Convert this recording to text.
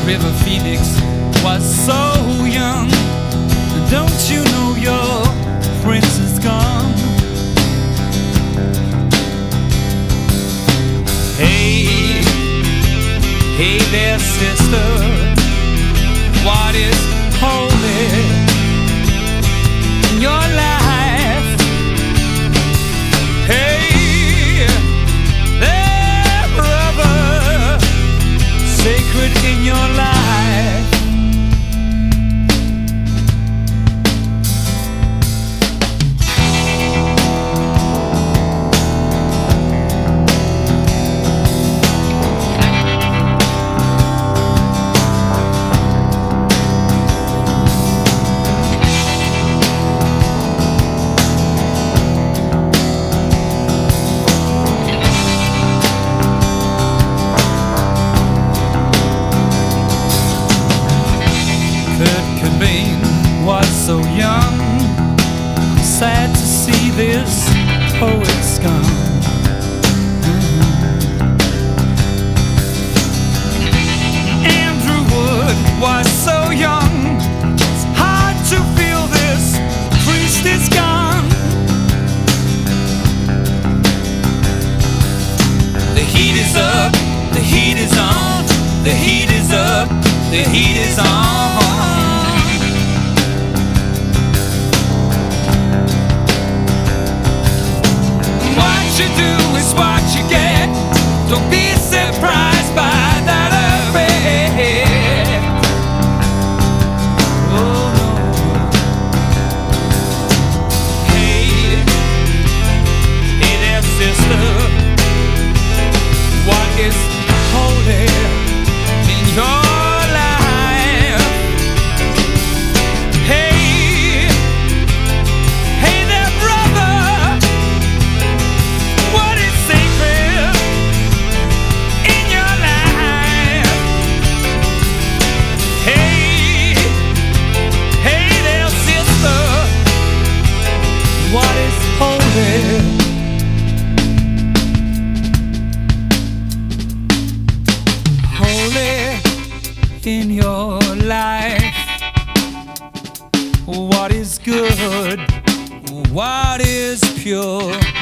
River Phoenix was so young. Don't you know your prince is gone? Hey, hey there, sister, what is holy in your life? Hey there, brother, sacred in your life. Was so young, sad to see this poet's gone. Andrew Wood was so young, it's hard to feel this priest is gone. The heat is up, the heat is on, the heat is up, the heat is on. What you do is what you get. Don't be surprised by that effect. Oh no. Hey, hey there, sister, what is holy in your life? Hey, hey there, brother, what is holy? Holy in your life. What is good? What is pure?